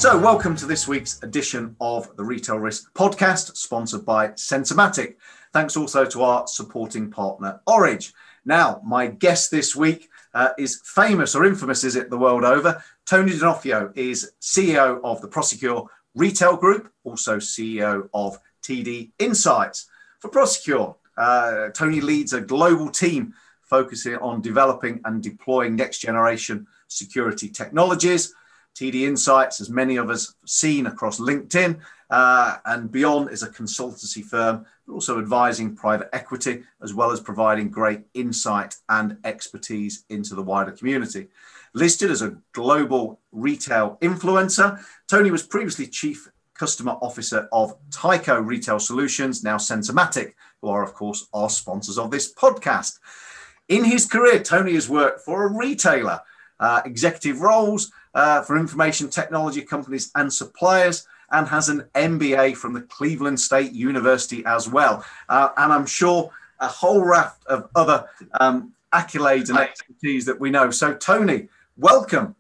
So welcome to this week's edition of the Retail Risk Podcast, sponsored by Sensormatic. Thanks also to our supporting partner, Orage. Now, my guest this week is famous, or infamous is it, the world over. Tony D'Onofrio is CEO of the Prosecure Retail Group, also CEO of TD Insights. For Prosecure, Tony leads a global team focusing on developing and deploying next generation security technologies. TD Insights, as many of us have seen across LinkedIn and beyond, is a consultancy firm, but also advising private equity, as well as providing great insight and expertise into the wider community. Listed as a global retail influencer, Tony was previously Chief Customer Officer of Tyco Retail Solutions, now Sensormatic, who are, of course, our sponsors of this podcast. In his career, Tony has worked for a retailer, executive roles, for information technology companies and suppliers, and has an MBA from the Cleveland State University as well. And I'm sure a whole raft of other accolades and expertise that we know. So, Tony, welcome.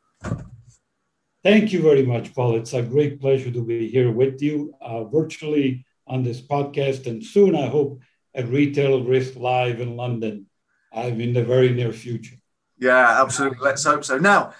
Thank you very much, Paul. It's a great pleasure to be here with you virtually on this podcast. And soon, I hope, at Retail Risk Live in London in the very near future. Yeah, absolutely. Let's hope so. Now,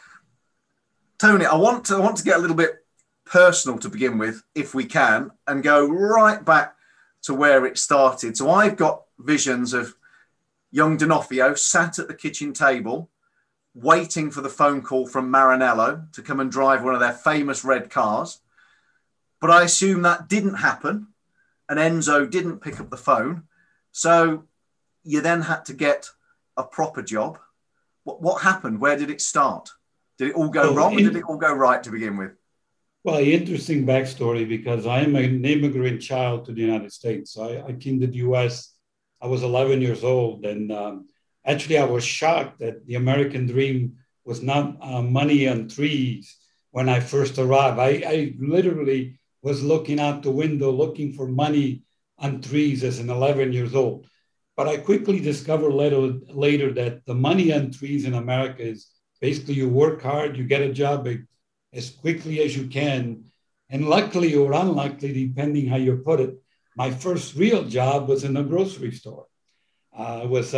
Tony, I want to get a little bit personal to begin with, if we can, and go right back to where it started. So I've got visions of young D'Onofrio sat at the kitchen table, waiting for the phone call from Maranello to come and drive one of their famous red cars. But I assume that didn't happen, and Enzo didn't pick up the phone. So you then had to get a proper job. What happened? Where did it start? Did it all go wrong, or did it all go right to begin with? Well, interesting backstory, because I am an immigrant child to the United States. I came to the US, I was 11 years old. And actually, I was shocked that the American dream was not money on trees when I first arrived. I literally was looking out the window, looking for money on trees as an 11 years old. But I quickly discovered later that the money on trees in America is basically you work hard, you get a job as quickly as you can. And luckily or unluckily, depending how you put it, my first real job was in a grocery store. I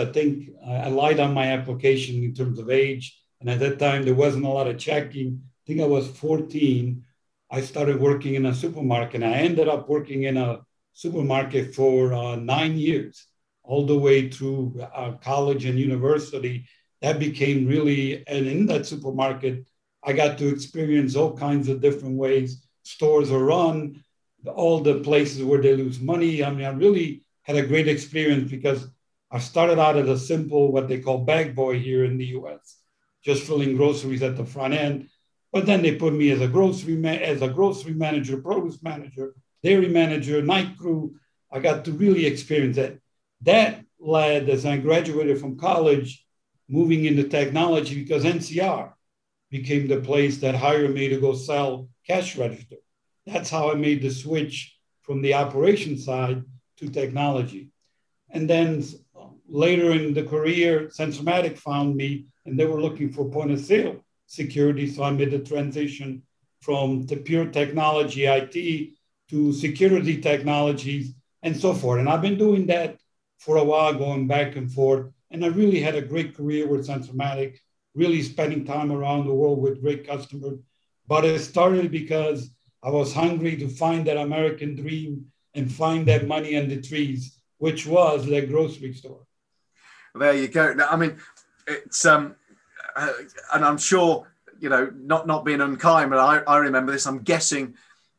lied on my application in terms of age. And at that time, there wasn't a lot of checking. I think I was 14. I started working in a supermarket. And I ended up working in a supermarket for 9 years, all the way through college and university. That became really, and in that supermarket, I got to experience all kinds of different ways stores are run, all the places where they lose money. I mean, I really had a great experience because I started out as a simple, what they call bag boy here in the US, just filling groceries at the front end. But then they put me as a grocery manager, produce manager, dairy manager, night crew. I got to really experience that. That led, as I graduated from college, moving into technology, because NCR became the place that hired me to go sell cash register. That's how I made the switch from the operation side to technology. And then later in the career, Sensormatic found me, and they were looking for point of sale security. So I made the transition from the pure technology IT to security technologies and so forth. And I've been doing that for a while, going back and forth. And I really had a great career with Sensormatic, really spending time around the world with great customers. But it started because I was hungry to find that American dream and find that money on the trees, which was that grocery store. Well, there you go. Now, I mean, it's and I'm sure, not being unkind, but I remember this. I'm guessing,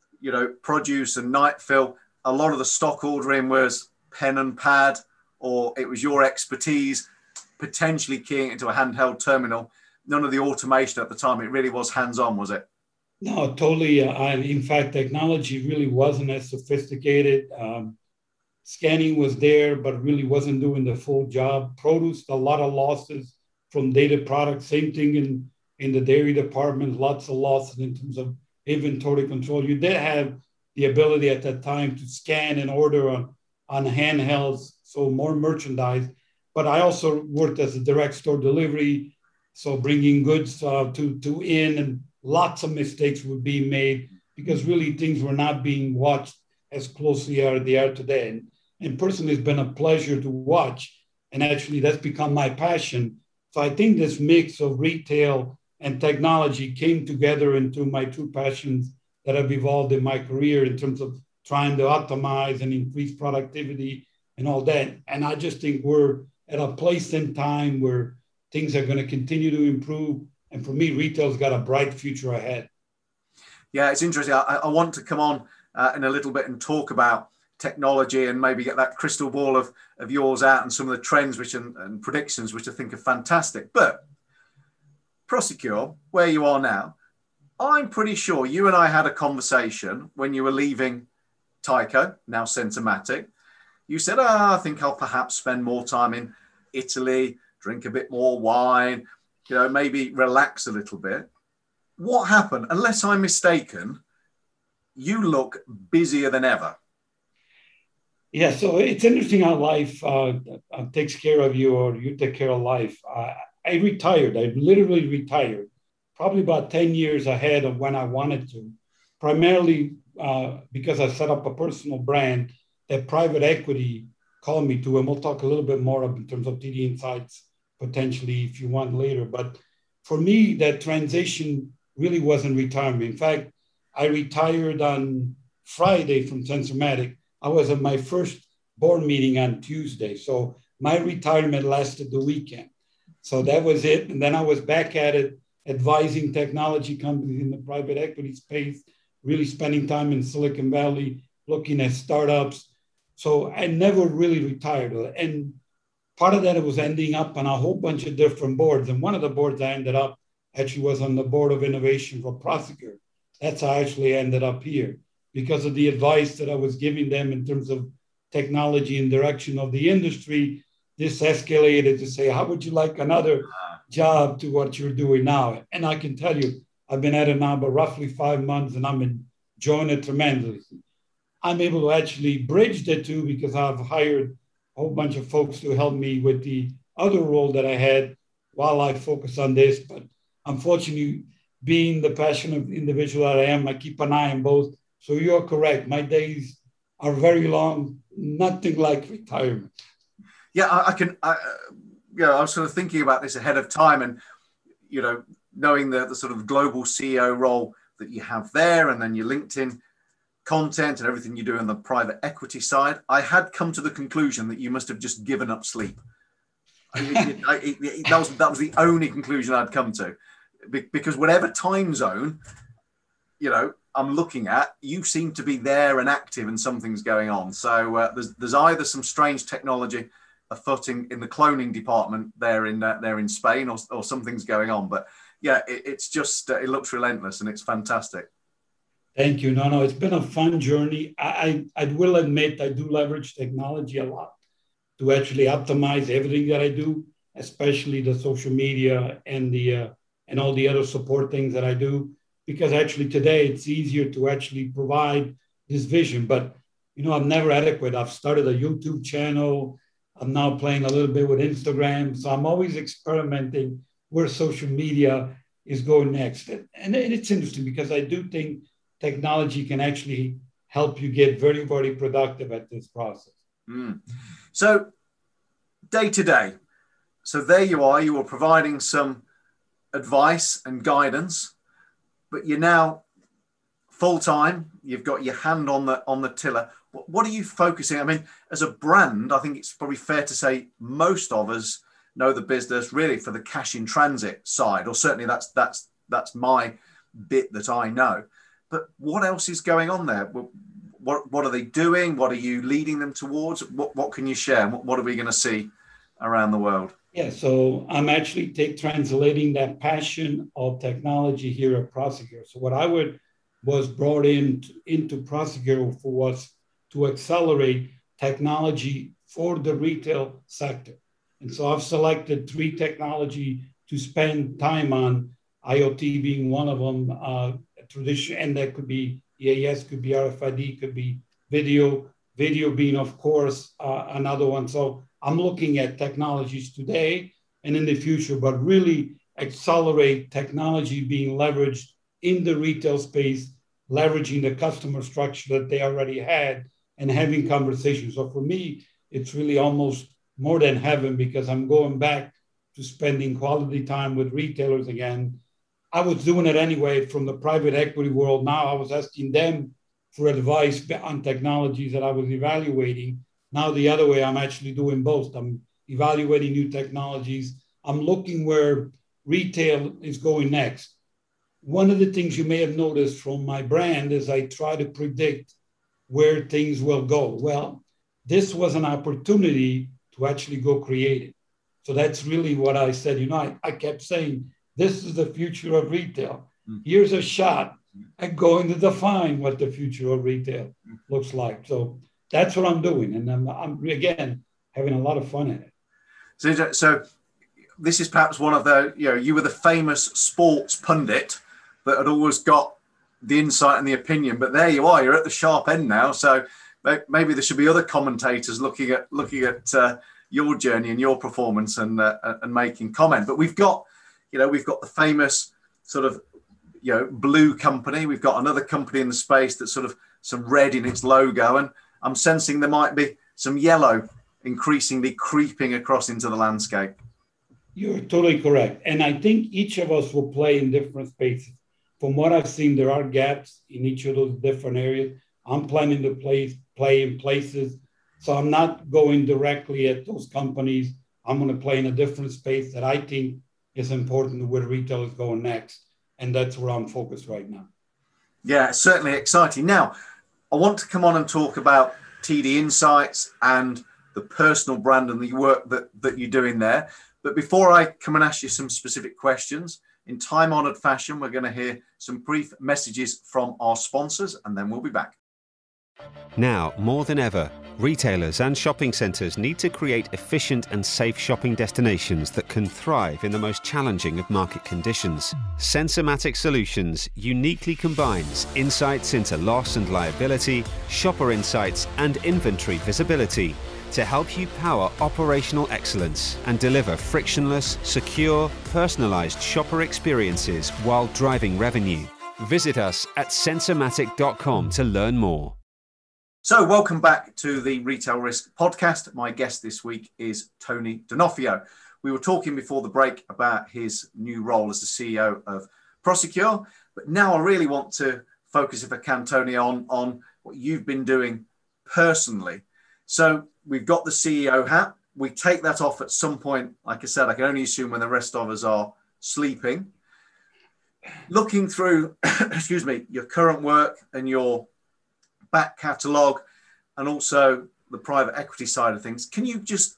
produce and night fill, a lot of the stock ordering was pen and pad, or it was your expertise potentially keying into a handheld terminal. None of the automation at the time. It really was hands-on, was it? No, totally. In fact, technology really wasn't as sophisticated. Scanning was there, but really wasn't doing the full job. Produce, a lot of losses from data products. Same thing in the dairy department, lots of losses in terms of inventory control. You did have the ability at that time to scan and order on handhelds, so more merchandise. But I also worked as a direct store delivery, so bringing goods to in, and lots of mistakes would be made because really things were not being watched as closely as they are today. And personally, it's been a pleasure to watch. And actually, that's become my passion. So I think this mix of retail and technology came together into my two passions that have evolved in my career in terms of trying to optimize and increase productivity and all that. And I just think we're at a place in time where things are going to continue to improve. And for me, retail's got a bright future ahead. Yeah, it's interesting. I want to come on in a little bit and talk about technology and maybe get that crystal ball of yours out and some of the trends and predictions, which I think are fantastic. But Prosegur, where you are now, I'm pretty sure you and I had a conversation when you were leaving Tyco, now Sensormatic. You said, I think I'll perhaps spend more time in Italy, drink a bit more wine, maybe relax a little bit. What happened? Unless I'm mistaken, you look busier than ever. Yeah, so it's interesting how life takes care of you, or you take care of life. I retired. I literally retired, probably about 10 years ahead of when I wanted to, primarily because I set up a personal brand that private equity called me to, and we'll talk a little bit more in terms of TD Insights potentially if you want later. But for me, that transition really wasn't retirement. In fact, I retired on Friday from Sensormatic. I was at my first board meeting on Tuesday. So my retirement lasted the weekend. So that was it. And then I was back at it, advising technology companies in the private equity space, really spending time in Silicon Valley, looking at startups. So I never really retired. And part of that, it was ending up on a whole bunch of different boards. And one of the boards I ended up actually was on the board of innovation for Prosegur. That's how I actually ended up here, because of the advice that I was giving them in terms of technology and direction of the industry. This escalated to say, how would you like another job to what you're doing now? And I can tell you, I've been at it now about roughly 5 months, and I'm enjoying it tremendously. I'm able to actually bridge the two because I've hired a whole bunch of folks to help me with the other role that I had while I focus on this. But unfortunately, being the passionate individual that I am, I keep an eye on both. So you're correct. My days are very long, nothing like retirement. Yeah, I was sort of thinking about this ahead of time, and, knowing the sort of global CEO role that you have there, and then your LinkedIn content and everything you do on the private equity side, I had come to the conclusion that you must have just given up sleep. That was the only conclusion I'd come to, because whatever time zone, I'm looking at, you seem to be there and active, and something's going on. So there's either some strange technology afoot in the cloning department there in Spain, or something's going on. But yeah, it's just it looks relentless, and it's fantastic. Thank you. No, it's been a fun journey. I will admit I do leverage technology a lot to actually optimize everything that I do, especially the social media and and all the other support things that I do, because actually today it's easier to actually provide this vision. But I'm never adequate. I've started a YouTube channel. I'm now playing a little bit with Instagram. So I'm always experimenting where social media is going next. And it's interesting because I do think technology can actually help you get very, very productive at this process. So day to day, so there you are providing some advice and guidance, but you're now full-time, you've got your hand on the tiller. What are you focusing? I mean, as a brand, I think it's probably fair to say most of us know the business really for the cash in transit side, or certainly that's my bit that I know. But what else is going on there? What are they doing? What are you leading them towards? What can you share? What are we going to see around the world? Yeah, so I'm actually translating that passion of technology here at Prosegur. So what I was brought into Prosegur for was to accelerate technology for the retail sector. And so I've selected 3 technology to spend time on, IoT being one of them, tradition, and that could be EAS, could be RFID, could be video being, of course, another one. So I'm looking at technologies today and in the future, but really accelerate technology being leveraged in the retail space leveraging the customer structure that they already had and having conversations. So for me, it's really almost more than heaven because I'm going back to spending quality time with retailers again. I was doing it anyway from the private equity world. Now I was asking them for advice on technologies that I was evaluating. Now the other way, I'm actually doing both. I'm evaluating new technologies. I'm looking where retail is going next. One of the things you may have noticed from my brand is I try to predict where things will go. Well, this was an opportunity to actually go creative. So that's really what I said. I kept saying, this is the future of retail. Here's a shot at going to define what the future of retail looks like. So that's what I'm doing. And I'm again, having a lot of fun at it. So this is perhaps one of the, you were the famous sports pundit that had always got the insight and the opinion, but there you are, you're at the sharp end now. So maybe there should be other commentators looking at your journey and your performance and making comment. But we've got the famous sort of, blue company. We've got another company in the space that's sort of some red in its logo. And I'm sensing there might be some yellow increasingly creeping across into the landscape. You're totally correct. And I think each of us will play in different spaces. From what I've seen, there are gaps in each of those different areas. I'm planning to play in places. So I'm not going directly at those companies. I'm going to play in a different space that I think is important to where retail is going next. And that's where I'm focused right now. Yeah, certainly exciting. Now, I want to come on and talk about TD Insights and the personal brand and the work that you're doing there. But before I come and ask you some specific questions, in time-honored fashion, we're going to hear some brief messages from our sponsors, and then we'll be back. Now, more than ever, retailers and shopping centres need to create efficient and safe shopping destinations that can thrive in the most challenging of market conditions. Sensormatic Solutions uniquely combines insights into loss and liability, shopper insights and inventory visibility to help you power operational excellence and deliver frictionless, secure, personalised shopper experiences while driving revenue. Visit us at sensormatic.com to learn more. So welcome back to the Retail Risk Podcast. My guest this week is Tony D'Onofrio. We were talking before the break about his new role as the CEO of Prosecure, but now I really want to focus, if I can, Tony, on what you've been doing personally. So we've got the CEO hat. We take that off at some point. Like I said, I can only assume when the rest of us are sleeping. Looking through, your current work and your back catalogue and also the private equity side of things, can you just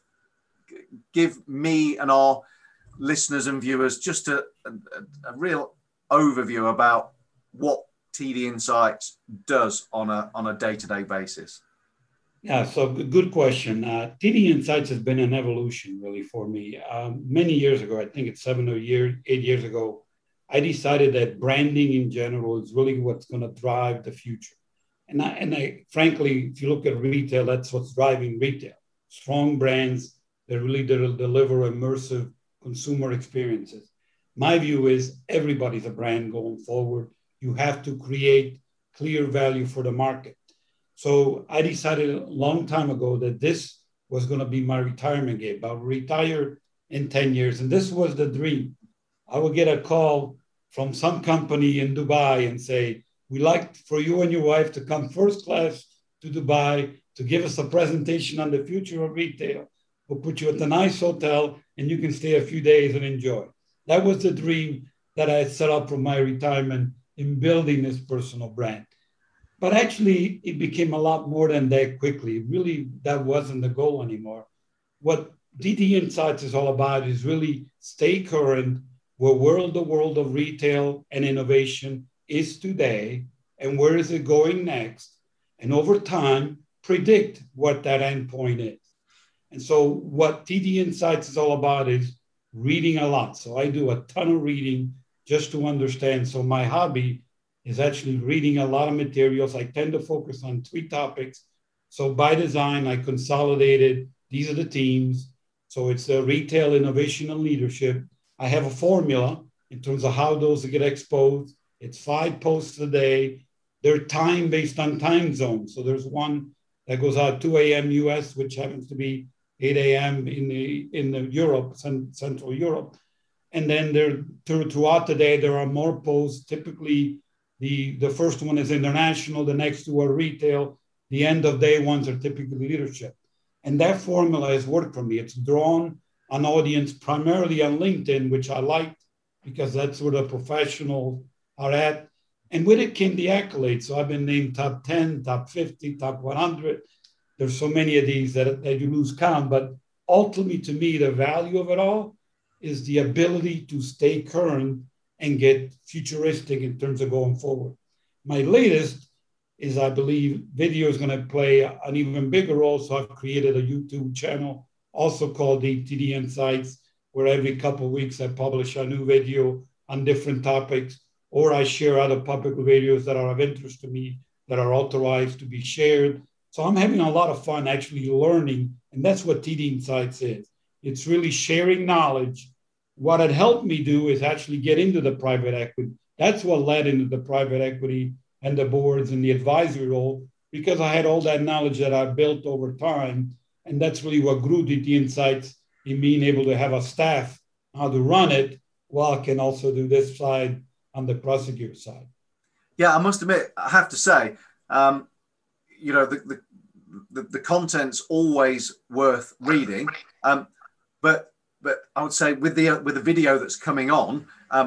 give me and our listeners and viewers just a real overview about what TD Insights does on a day-to-day basis? Yeah, so good question. TD Insights has been an evolution really for me. Many years ago, I think it's 8 years ago, I decided that branding in general is really what's going to drive the future. And I, frankly, if you look at retail, that's what's driving retail. Strong brands that really deliver immersive consumer experiences. My view is everybody's a brand going forward. You have to create clear value for the market. So I decided a long time ago that this was going to be my retirement game. I'll retire in 10 years. And this was the dream. I would get a call from some company in Dubai and say, we'd like for you and your wife to come first class to Dubai to give us a presentation on the future of retail. We'll put you at a nice hotel and you can stay a few days and enjoy. That was the dream that I had set up for my retirement in building this personal brand. But actually, it became a lot more than that quickly. Really, that wasn't the goal anymore. What TD Insights is all about is really stay current where the world of retail and innovation is today and where is it going next, and over time predict what that endpoint is. And so what TD Insights is all about is reading a lot. So I do a ton of reading just to understand. So my hobby is actually reading a lot of materials. I tend to focus on 3 topics. So by design, I consolidated, these are the teams. So it's retail, innovation, and leadership. I have a formula in terms of how those get exposed. It's 5 posts a day, they're time based on time zones. So there's one that goes out 2 a.m. US, which happens to be 8 a.m. in the Europe, Central Europe. And then throughout the day, there are more posts. Typically, the first one is international, the next two are retail. The end of day ones are typically leadership. And that formula has worked for me. It's drawn an audience primarily on LinkedIn, which I liked because that's where the professionals are at. And with it came the accolades. So I've been named top 10, top 50, top 100. There's so many of these that you lose count. But ultimately, to me, the value of it all is the ability to stay current and get futuristic in terms of going forward. My latest is, I believe, video is going to play an even bigger role. So I've created a YouTube channel, also called the TD Insights, where every couple of weeks I publish a new video on different topics, or I share other public videos that are of interest to me that are authorized to be shared. So I'm having a lot of fun actually learning, and that's what TD Insights is. It's really sharing knowledge. What it helped me do is actually get into the private equity. That's what led into the private equity and the boards and the advisory role, because I had all that knowledge that I built over time. And that's really what grew TD Insights, in being able to have a staff how to run it, while I can also do this side on the prosecutor side. Yeah, I must admit, I have to say, you know, the content's always worth reading. But I would say with the video that's coming on,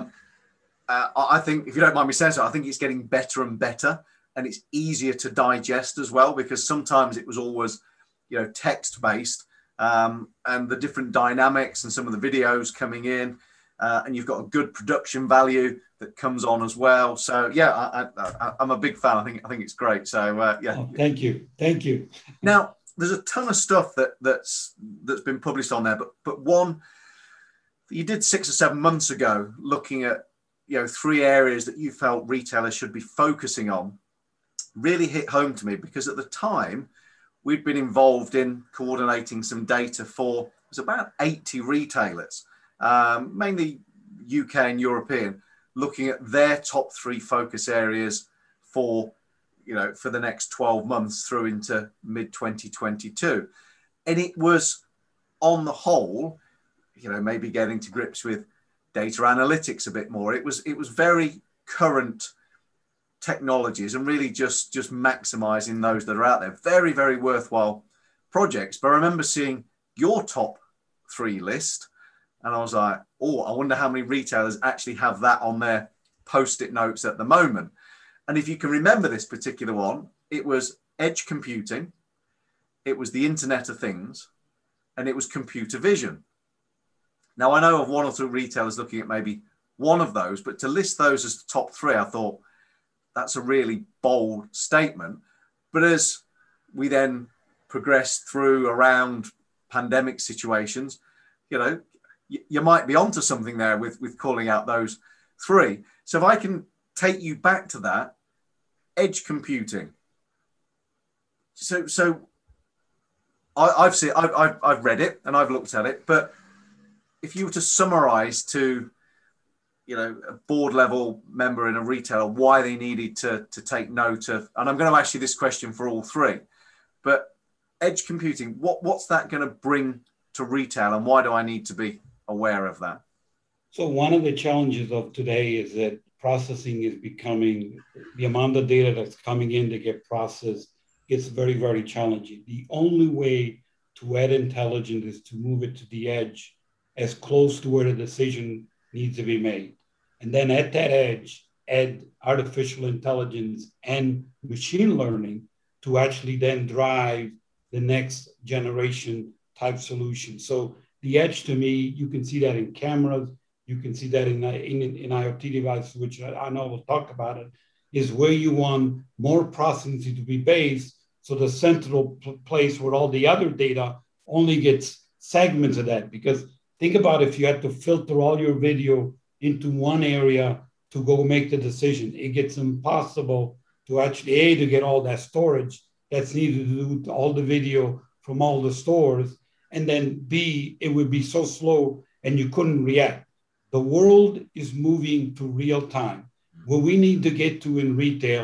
I think, if you don't mind me saying so, I think it's getting better and better, and it's easier to digest as well, because sometimes it was always, you know, text based, and the different dynamics and some of the videos coming in, and you've got a good production value that comes on as well. So yeah, I'm a big fan. I think it's great. So yeah. Oh, thank you. Now, there's a ton of stuff that's been published on there, but one that you did 6 or 7 months ago, looking at, you know, 3 areas that you felt retailers should be focusing on, really hit home to me, because at the time we'd been involved in coordinating some data for, it was about 80 retailers, mainly UK and European, looking at their top 3 focus areas for, you know, for the next 12 months through into mid 2022. And it was, on the whole, you know, maybe getting to grips with data analytics a bit more. It was very current technologies, and really just maximizing those that are out there. Very, very worthwhile projects. But I remember seeing your top 3 list, and I was like, oh, I wonder how many retailers actually have that on their post-it notes at the moment. And if you can remember this particular one, it was edge computing, it was the Internet of Things, and it was computer vision. Now, I know of 1 or 2 retailers looking at maybe one of those, but to list those as the top 3, I thought that's a really bold statement. But as we then progressed through around pandemic situations, you know, you might be onto something there with calling out those 3. So if I can take you back to that, edge computing. So I've read it and I've looked at it, but if you were to summarize to, you know, a board level member in a retailer, why they needed to take note of, and I'm going to ask you this question for all 3, but edge computing, what's that going to bring to retail, and why do I need to be aware of that? So one of the challenges of today is that processing is becoming, the amount of data that's coming in to get processed gets very, very challenging. The only way to add intelligence is to move it to the edge, as close to where the decision needs to be made. And then at that edge, add artificial intelligence and machine learning to actually then drive the next generation type solution. So the edge, to me, you can see that in cameras, you can see that in IoT devices, which I know we'll talk about it, is where you want more processing to be based. So the central place where all the other data only gets segments of that. Because think about if you had to filter all your video into one area to go make the decision, it gets impossible to actually, to get all that storage that's needed to do all the video from all the stores. And then B, it would be so slow and you couldn't react. The world is moving to real time. What we need to get to in retail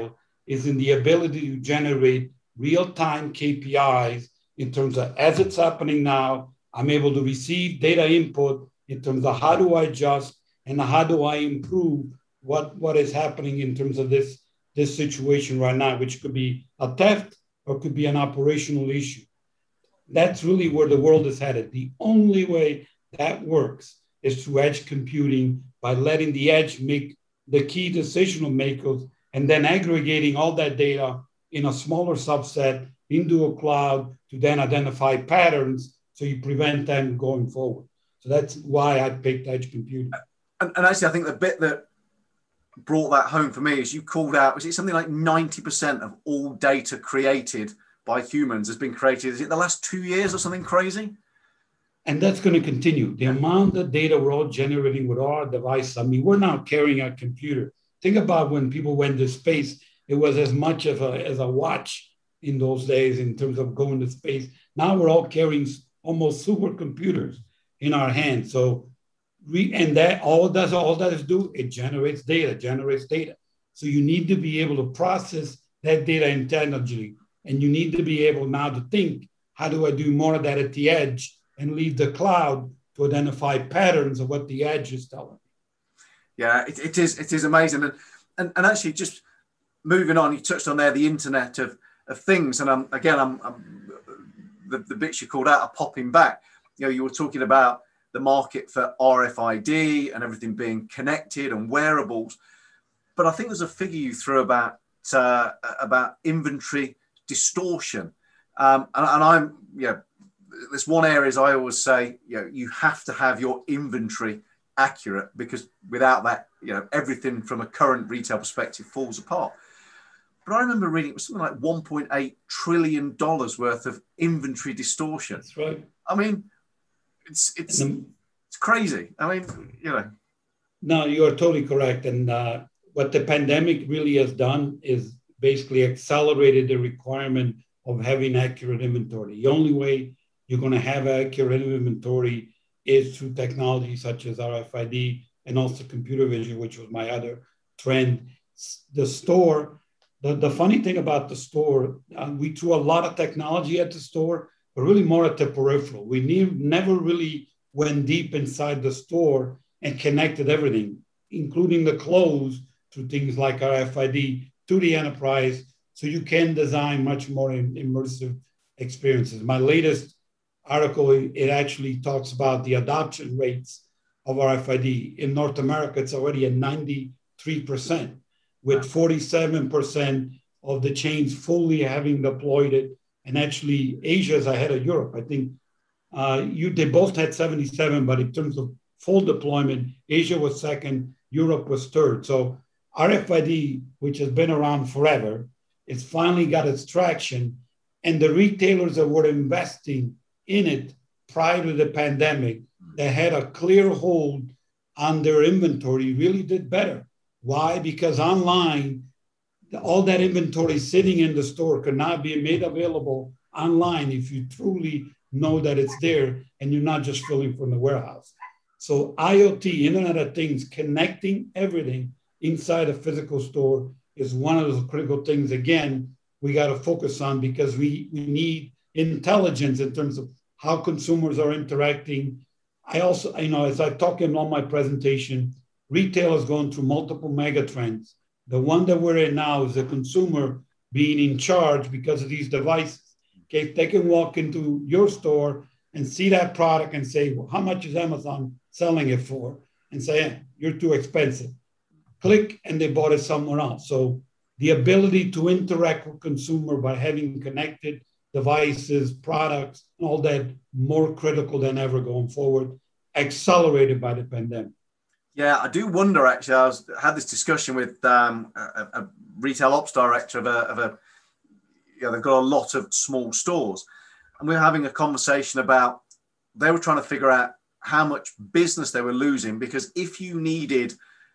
is in the ability to generate real-time KPIs in terms of as it's happening now, I'm able to receive data input in terms of how do I adjust and how do I improve what is happening in terms of this situation right now, which could be a theft or could be an operational issue. That's really where the world is headed. The only way that works is through edge computing, by letting the edge make the key decision makers and then aggregating all that data in a smaller subset into a cloud to then identify patterns so you prevent them going forward. So that's why I picked edge computing. And actually, I think the bit that brought that home for me is you called out, was it something like 90% of all data created by humans has been created, is it the last 2 years or something crazy? And that's going to continue. The amount of data we're all generating with our devices, I mean, we're now carrying a computer. Think about when people went to space, it was as much of as a watch in those days in terms of going to space. Now we're all carrying almost supercomputers in our hands. So, and that all that is do, it generates data. So you need to be able to process that data intelligently. And you need to be able now to think, how do I do more of that at the edge and leave the cloud to identify patterns of what the edge is telling me? Yeah, it is amazing. And actually, just moving on, you touched on there the Internet of Things. And the bits you called out are popping back. You know, you were talking about the market for RFID and everything being connected and wearables. But I think there's a figure you threw about inventory distortion. And I'm, there's one area, as I always say, you have to have your inventory accurate, because without that, everything from a current retail perspective falls apart. But I remember reading it was something like $1.8 trillion worth of inventory distortion. That's right. I mean, it's crazy. I mean, No, you're totally correct. And what the pandemic really has done is basically accelerated the requirement of having accurate inventory. The only way you're going to have accurate inventory is through technology such as RFID and also computer vision, which was my other trend. The store, the funny thing about the store, we threw a lot of technology at the store, but really more at the peripheral. We never really went deep inside the store and connected everything, including the clothes, through things like RFID to the enterprise, so you can design much more immersive experiences. My latest article, it actually talks about the adoption rates of RFID. In North America, it's already at 93%, with 47% of the chains fully having deployed it. And actually, Asia is ahead of Europe. I think they both had 77, but in terms of full deployment, Asia was second, Europe was third. So RFID, which has been around forever, it's finally got its traction. And the retailers that were investing in it prior to the pandemic, that had a clear hold on their inventory, really did better. Why? Because online, all that inventory sitting in the store could now be made available online if you truly know that it's there and you're not just filling from the warehouse. So IoT, Internet of Things, connecting everything inside a physical store is one of those critical things, again, we got to focus on, because we need intelligence in terms of how consumers are interacting. I also, as I talk in on my presentation, retail is going through multiple mega trends. The one that we're in now is the consumer being in charge because of these devices. Okay, they can walk into your store and see that product and say, well, how much is Amazon selling it for? And say, you're too expensive. Click, and they bought it somewhere else. So the ability to interact with consumer by having connected devices, products, all that, more critical than ever going forward, accelerated by the pandemic. Yeah, I do wonder, actually, I had this discussion with a retail ops director they've got a lot of small stores. And we were having a conversation about, they were trying to figure out how much business they were losing, because if you needed,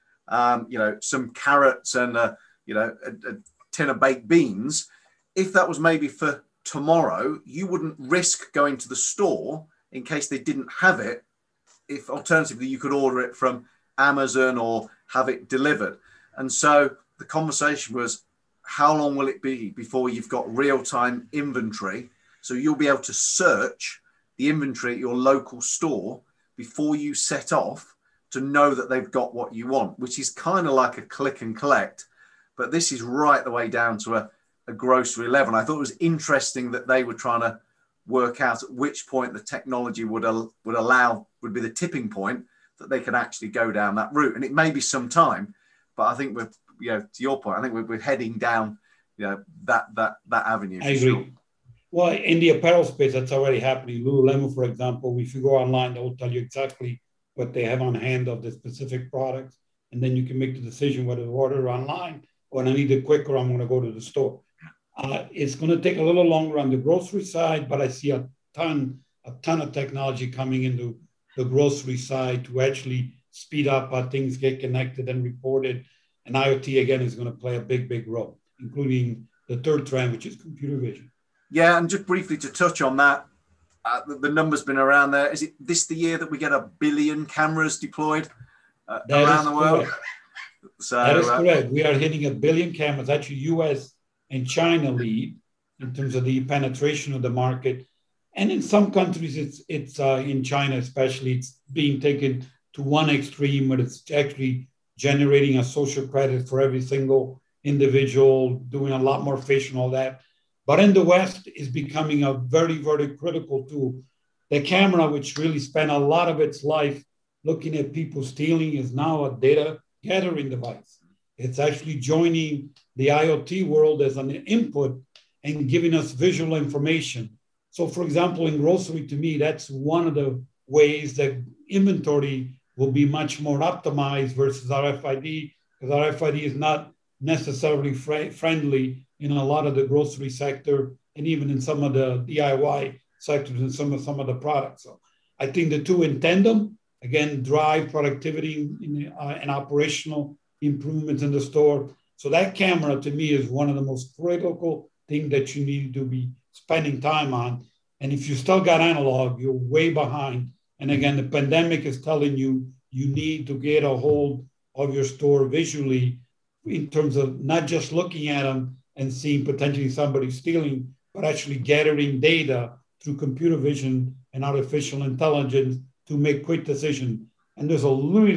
some carrots and, a tin of baked beans, if that was maybe for tomorrow, you wouldn't risk going to the store in case they didn't have it, if alternatively you could order it from Amazon or have it delivered. And so the conversation was, how long will it be before you've got real-time inventory? So you'll be able to search the inventory at your local store before you set off to know that they've got what you want, which is kind of like a click and collect. But this is right the way down to a grocery level. And I thought it was interesting that they were trying to work out at which point the technology would be the tipping point that they could actually go down that route. And it may be some time, but I think to your point, I think we're heading down, that avenue. I agree. Sure. Well, in the apparel space, that's already happening. Lululemon, for example, if you go online, they'll tell you exactly what they have on hand of the specific products. And then you can make the decision whether to order online or I need it quick or I'm going to go to the store. It's going to take a little longer on the grocery side, but I see a ton of technology coming into the grocery side to actually speed up how things get connected and reported. And IoT, again, is going to play a big, big role, including the third trend, which is computer vision. Yeah, and just briefly to touch on that, the number's been around there. Is it this the year that we get 1 billion cameras deployed around the world? So, that is correct. We are hitting 1 billion cameras. Actually, US and China lead in terms of the penetration of the market. And in some countries, it's in China especially, it's being taken to one extreme where it's actually generating a social credit for every single individual, doing a lot more fish and all that. But in the West, is becoming a very, very critical tool. The camera, which really spent a lot of its life looking at people stealing, is now a data gathering device. It's actually joining the IoT world as an input and giving us visual information. So, for example, in grocery, to me, that's one of the ways that inventory will be much more optimized versus RFID, because RFID is not necessarily friendly in a lot of the grocery sector and even in some of the DIY sectors and some of the products. So I think the two in tandem, again, drive productivity and operational improvements in the store. So that camera to me is one of the most critical things that you need to be spending time on. And if you still got analog, you're way behind. And again, the pandemic is telling you need to get a hold of your store visually in terms of not just looking at them and seeing potentially somebody stealing, but actually gathering data through computer vision and artificial intelligence to make quick decisions. And there's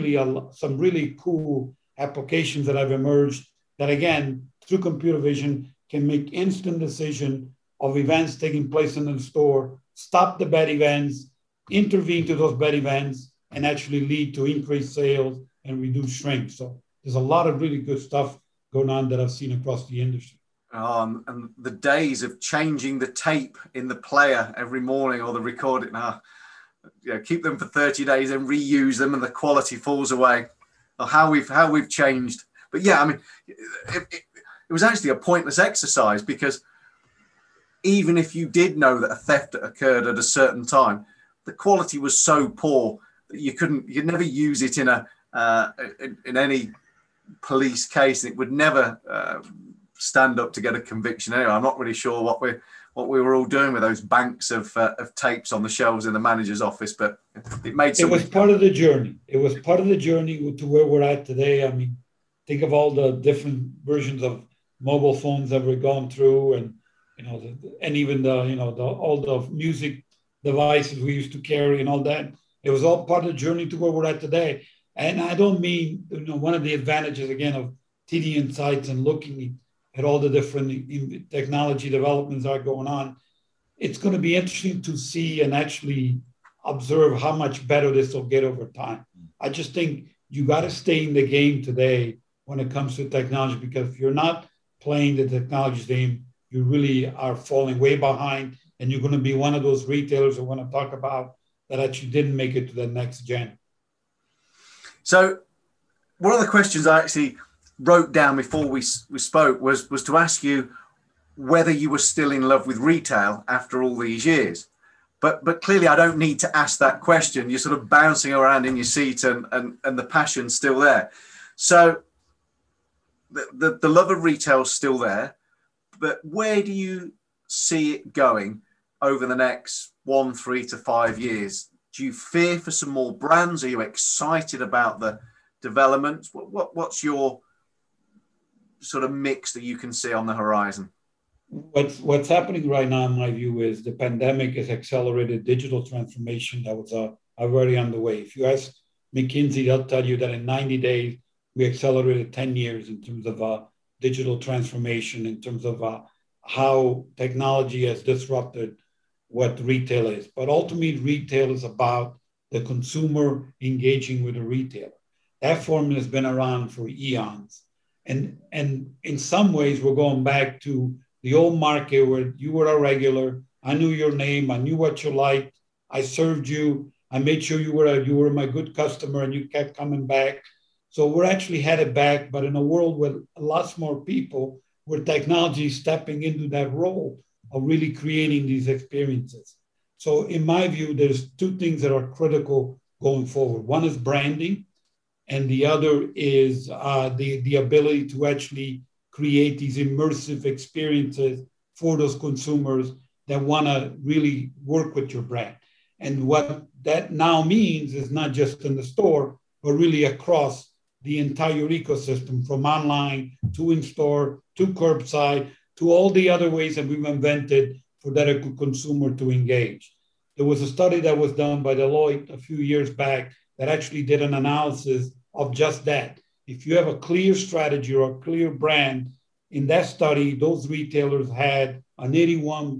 some really cool applications that have emerged that, again, through computer vision, can make instant decision of events taking place in the store, stop the bad events, intervene to those bad events, and actually lead to increased sales and reduce shrink. So there's a lot of really good stuff going on that I've seen across the industry. And the days of changing the tape in the player every morning or the recording, keep them for 30 days and reuse them and the quality falls away. How we've changed. But yeah, I mean, it was actually a pointless exercise because even if you did know that a theft occurred at a certain time, the quality was so poor that you'd never use it in any police case. It would never stand up to get a conviction. Anyway, I'm not really sure what we were all doing with those banks of tapes on the shelves in the manager's office, but it made sense. It was part of the journey. It was part of the journey to where we're at today. I mean, think of all the different versions of mobile phones that we've gone through, and even all the music devices we used to carry and all that. It was all part of the journey to where we're at today. And I don't mean, one of the advantages again of TD Insights and looking at all the different technology developments that are going on, it's going to be interesting to see and actually observe how much better this will get over time. I just think you got to stay in the game today when it comes to technology, because if you're not playing the technology game, you really are falling way behind, and you're going to be one of those retailers I want to talk about that actually didn't make it to the next gen. So one of the questions I actually wrote down before we spoke was to ask you whether you were still in love with retail after all these years. But clearly I don't need to ask that question. You're sort of bouncing around in your seat and the passion's still there. So the love of retail is still there, but where do you see it going over the next 1, 3 to 5 years? Do you fear for some more brands? Are you excited about the developments? What's your sort of mix that you can see on the horizon? What's happening right now, in my view, is the pandemic has accelerated digital transformation that was already underway. If you ask McKinsey, they'll tell you that in 90 days, we accelerated 10 years in terms of digital transformation, in terms of how technology has disrupted what retail is. But ultimately, retail is about the consumer engaging with the retailer. That formula has been around for eons. And in some ways, we're going back to the old market where you were a regular. I knew your name. I knew what you liked. I served you. I made sure you were my good customer and you kept coming back. So we're actually headed back, but in a world with lots more people, where technology is stepping into that role of really creating these experiences. So in my view, there's two things that are critical going forward. One is branding, and the other is the ability to actually create these immersive experiences for those consumers that want to really work with your brand. And what that now means is not just in the store, but really across the entire ecosystem, from online to in-store to curbside to all the other ways that we've invented for that consumer to engage. There was a study that was done by Deloitte a few years back that actually did an analysis of just that. If you have a clear strategy or a clear brand, in that study, those retailers had an 81%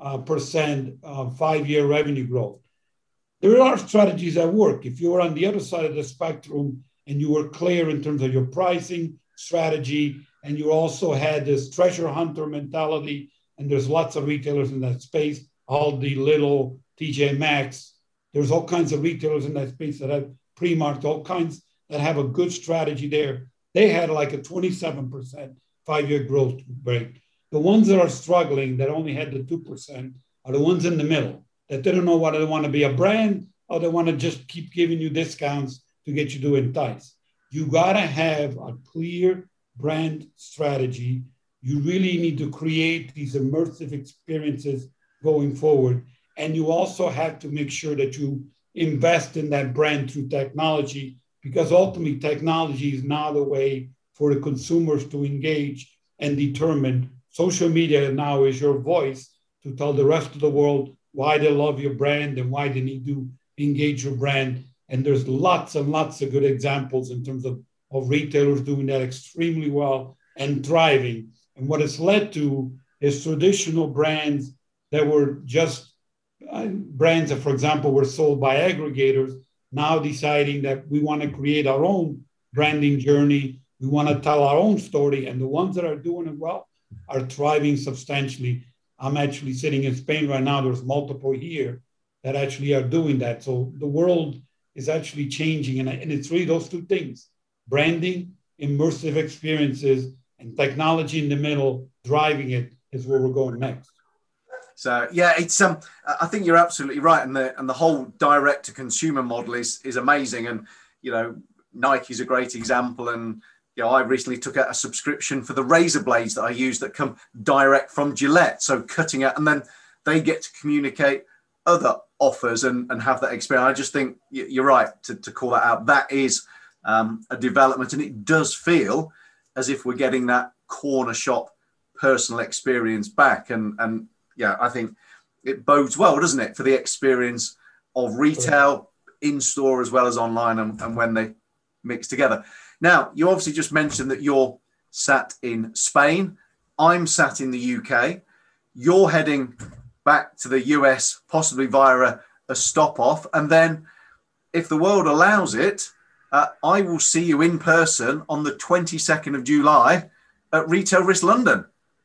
5-year revenue growth. There are strategies that work. If you were on the other side of the spectrum and you were clear in terms of your pricing strategy, and you also had this treasure hunter mentality, and there's lots of retailers in that space, Aldi, Lidl, TJ Maxx, there's all kinds of retailers in that space that have Primark, all kinds that have a good strategy there. They had like a 27% 5-year growth rate. The ones that are struggling, that only had the 2%, are the ones in the middle, that they don't know whether they want to be a brand or they want to just keep giving you discounts to get you to entice. You got to have a clear brand strategy. You really need to create these immersive experiences going forward. And you also have to make sure that you invest in that brand through technology, because ultimately technology is now the way for the consumers to engage and determine. Social media now is your voice to tell the rest of the world why they love your brand and why they need to engage your brand. And there's lots and lots of good examples in terms of retailers doing that extremely well and thriving. And what it's led to is traditional brands that were just brands that, for example, were sold by aggregators, now deciding that we want to create our own branding journey. We want to tell our own story. And the ones that are doing it well are thriving substantially. I'm actually sitting in Spain right now. There's multiple here that actually are doing that. So the world is actually changing. And it's really those two things: branding, immersive experiences, and technology in the middle driving it is where we're going next. So yeah, it's I think you're absolutely right, and the whole direct to consumer model is amazing. And you know, Nike's a great example. And you know, I recently took out a subscription for the razor blades that I use that come direct from Gillette. So cutting it, and then they get to communicate other offers and have that experience. I just think you're right to call that out. That is a development, and it does feel as if we're getting that corner shop personal experience back. And yeah, I think it bodes well, doesn't it, for the experience of retail in store as well as online, and when they mix together. Now, you obviously just mentioned that you're sat in Spain. I'm sat in the UK. You're heading back to the US, possibly via a stop off. And then if the world allows it, I will see you in person on the 22nd of July at Retail Risk London.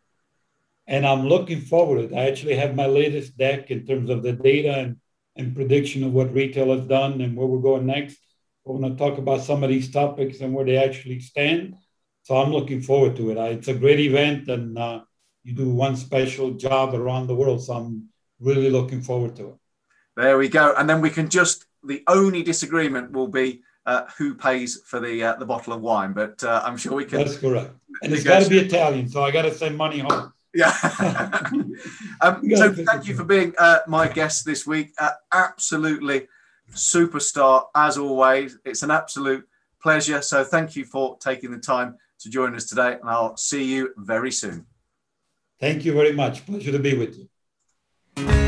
And I'm looking forward to it. I actually have my latest deck in terms of the data and prediction of what retail has done and where we're going next. We're going to talk about some of these topics and where they actually stand. So I'm looking forward to it. It's a great event, and you do one special job around the world. So I'm really looking forward to it. There we go. And then we can the only disagreement will be who pays for the bottle of wine. But I'm sure we can. That's correct. And it's got to be Italian. So I got to send money home. Yeah. So thank you for being my guest this week. Absolutely superstar as always. It's an absolute pleasure. So thank you for taking the time to join us today, and I'll see you very soon. Thank you very much. Pleasure to be with you.